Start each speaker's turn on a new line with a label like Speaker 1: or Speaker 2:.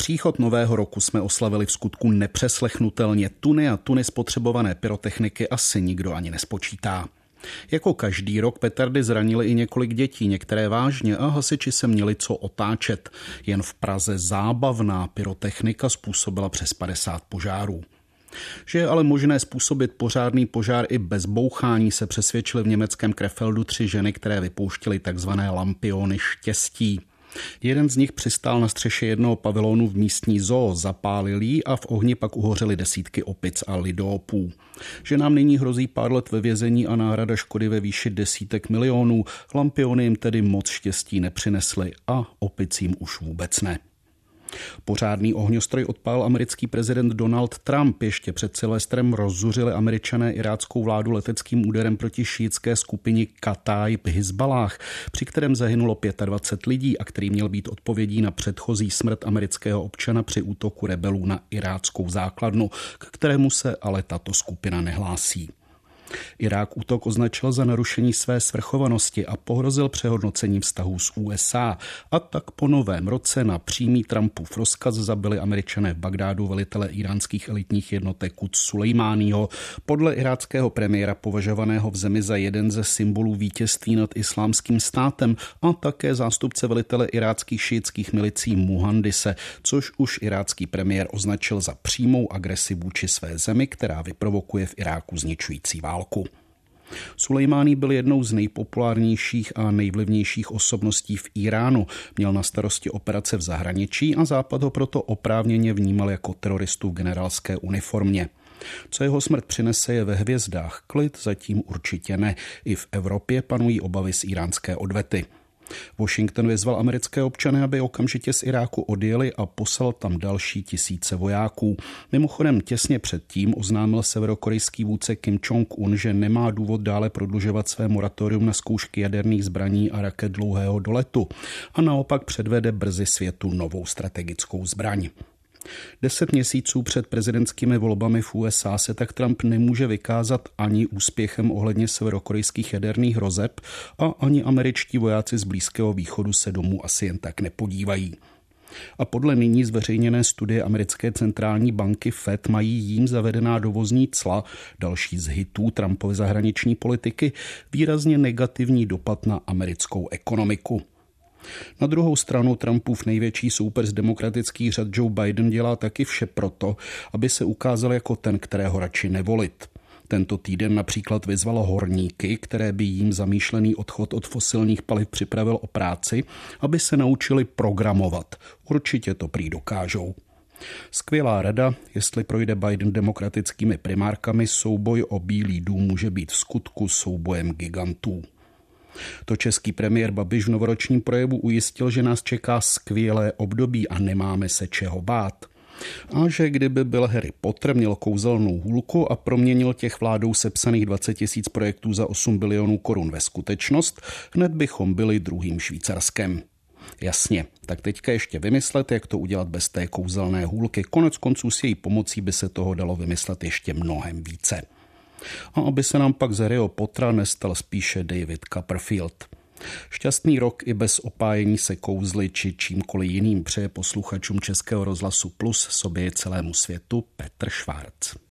Speaker 1: Příchod nového roku jsme oslavili v skutku nepřeslechnutelně. Tuny a tuny spotřebované pyrotechniky asi nikdo ani nespočítá. Jako každý rok petardy zranily i několik dětí, některé vážně, a hasiči se měli co otáčet. Jen v Praze zábavná pyrotechnika způsobila přes 50 požárů. Že je ale možné způsobit pořádný požár i bez bouchání, se přesvědčily v německém Krefeldu 3 ženy, které vypouštěly takzvané lampiony štěstí. Jeden z nich přistál na střeše jednoho pavilonu v místní zoo, zapálil jí a v ohni pak uhořely desítky opic a lidoopů. Ženám nyní hrozí pár let ve vězení a náhrada škody ve výši desítek milionů. Lampiony jim tedy moc štěstí nepřinesly a opicím už vůbec ne. Pořádný ohňostroj odpálil americký prezident Donald Trump. Ještě před Silvestrem rozzuřili Američané iráckou vládu leteckým úderem proti šíitské skupině Kataib Hizballáh, při kterém zahynulo 25 lidí a který měl být odpovědí na předchozí smrt amerického občana při útoku rebelů na iráckou základnu, k kterému se ale tato skupina nehlásí. Irák útok označil za narušení své svrchovanosti a pohrozil přehodnocením vztahů s USA. A tak po novém roce na přímý Trumpův rozkaz zabili Američané v Bagdádu velitele iránských elitních jednotek Quds Sulejmáního, podle iráckého premiéra považovaného v zemi za jeden ze symbolů vítězství nad islámským státem, a také zástupce velitele iráckých šiitských milicí Muhandise, což už irácký premiér označil za přímou agresi vůči své zemi, která vyprovokuje v Iráku zničující válku. Sulejmání byl jednou z nejpopulárnějších a nejvlivnějších osobností v Iránu. Měl na starosti operace v zahraničí a Západ ho proto oprávněně vnímal jako teroristu v generálské uniformě. Co jeho smrt přinese, je ve hvězdách. Klid zatím určitě ne. I v Evropě panují obavy z íránské odvety. Washington vyzval americké občany, aby okamžitě z Iráku odjeli a poslal tam další tisíce vojáků. Mimochodem těsně předtím oznámil severokorejský vůdce Kim Jong-un, že nemá důvod dále prodlužovat své moratorium na zkoušky jaderných zbraní a raket dlouhého doletu a naopak předvede brzy světu novou strategickou zbraň. 10 měsíců před prezidentskými volbami v USA se tak Trump nemůže vykázat ani úspěchem ohledně severokorejských jaderných hrozeb a ani američtí vojáci z Blízkého východu se domů asi jen tak nepodívají. A podle nyní zveřejněné studie americké centrální banky Fed mají jím zavedená dovozní cla, další z hitů Trumpovy zahraniční politiky, výrazně negativní dopad na americkou ekonomiku. Na druhou stranu Trumpův největší soupeř z demokratických řad Joe Biden dělá taky vše proto, aby se ukázal jako ten, kterého radši nevolit. Tento týden například vyzval horníky, které by jím zamýšlený odchod od fosilních paliv připravil o práci, aby se naučili programovat. Určitě to prý dokážou. Skvělá rada, jestli projde Biden demokratickými primárkami, souboj o Bílý dům může být v skutku soubojem gigantů. To český premiér Babiš v novoročním projevu ujistil, že nás čeká skvělé období a nemáme se čeho bát. A že kdyby byl Harry Potter, měl kouzelnou hůlku a proměnil těch vládou sepsaných 20 000 projektů za 8 bilionů korun ve skutečnost, hned bychom byli druhým Švýcarskem. Jasně, tak teďka ještě vymyslet, jak to udělat bez té kouzelné hůlky. Konec konců s její pomocí by se toho dalo vymyslet ještě mnohem více. A aby se nám pak z Harryho Pottera nestal spíše David Copperfield. Šťastný rok i bez opájení se kouzly či čímkoliv jiným přeje posluchačům Českého rozhlasu Plus, sobě i celému světu Petr Švárc.